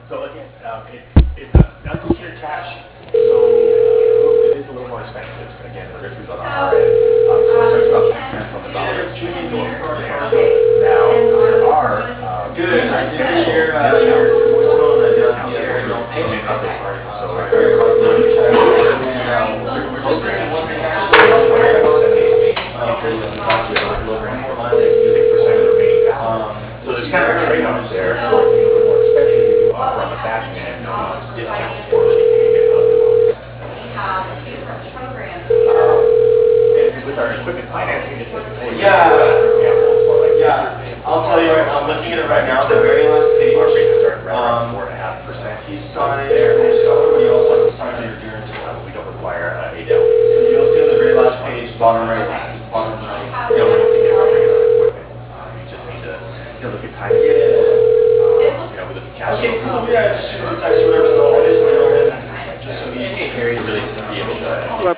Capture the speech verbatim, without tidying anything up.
So again, um, it's it's not, not considered cash, so uh, it is a little more expensive. Again, the risk is on our end. Um, so it starts about ten cents on the dollar to endorse the plan. Now there are um, Good. potential Your, uh, discounts, what's going on, discounts yeah, through don't pay payment me. update. So Uh, if you're uh, certain programs, one thing twenty-five actually, percent uh, interest for in the the program, one more and line that you six percent of the remaining Um, balance. So there's kind of a trade-off there. For it being a little more expensive, we do offer on the back end um, discounts for early payment of the loans. have different programs Um, here. and with our equipment financing, it's like a totally Yeah. different setup. For example, for like Yeah, I'll tell you right now, I'm looking at it right now, the very last page. Our rates start right around um, four and a half percent. You sign there, so you also have to sign on your guarantee. Uh, we don't require uh, a down. So you'll see on the very last page, bottom right, bottom right. You don't need to get something on equipment. Um, you just need to, you know, look at time. Yeah. Um, you know, we look at cash. Okay, cool, yeah, just shoot us a text or whatever, so I'll just, just so you. Harry really be able to.